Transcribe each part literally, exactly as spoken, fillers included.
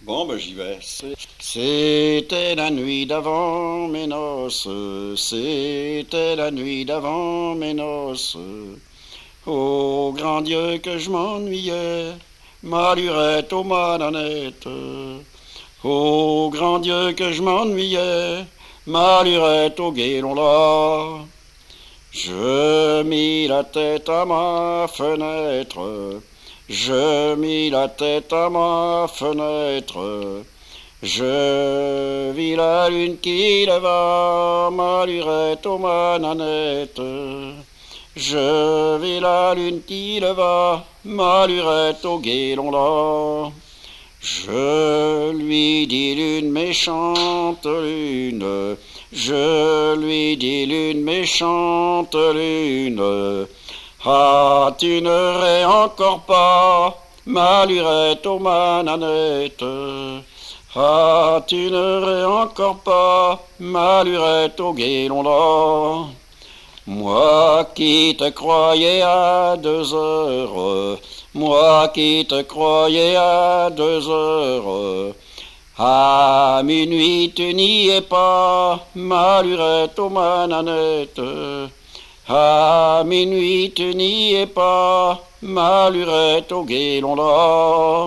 Bon, ben j'y vais. C'est- C'était la nuit d'avant mes noces, c'était la nuit d'avant mes noces. Ô grand Dieu que je m'ennuyais, ma lurette aux mananettes. Ô grand Dieu que je m'ennuyais, ma lurette au guélon là. Je mis la tête à ma fenêtre, je mis la tête à ma fenêtre. Je vis la lune qui leva ma lurette aux mananettes. Je vis la lune qui leva ma lurette au guélon là. Je lui dis lune méchante lune, je lui dis lune méchante lune. Ah, tu ne rais encore pas ma lurette aux mananettes. Ah, tu ne rais encore pas ma lurette au guélon là. Moi qui te croyais à deux heures, moi qui te croyais à deux heures, à minuit tu n'y es pas, ma lurette aux mananettes. À minuit tu n'y es pas, ma lurette au guélon là.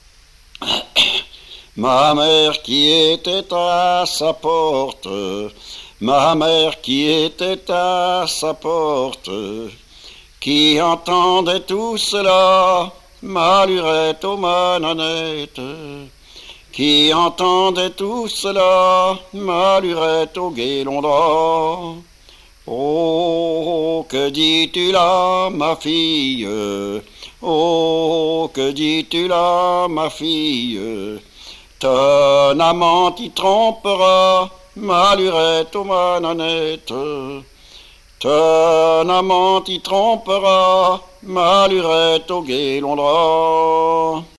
Ma mère qui était à sa porte, ma mère qui était à sa porte, qui entendait tout cela, ma lurette aux mananettes, qui entendait tout cela, ma lurette au guélon là. Oh, que dis-tu là, ma fille? Oh, que dis-tu là, ma fille? Ton amant t'y trompera, ma lurette aux mananettes. Ton amant t'y trompera, ma lurette au guélon là.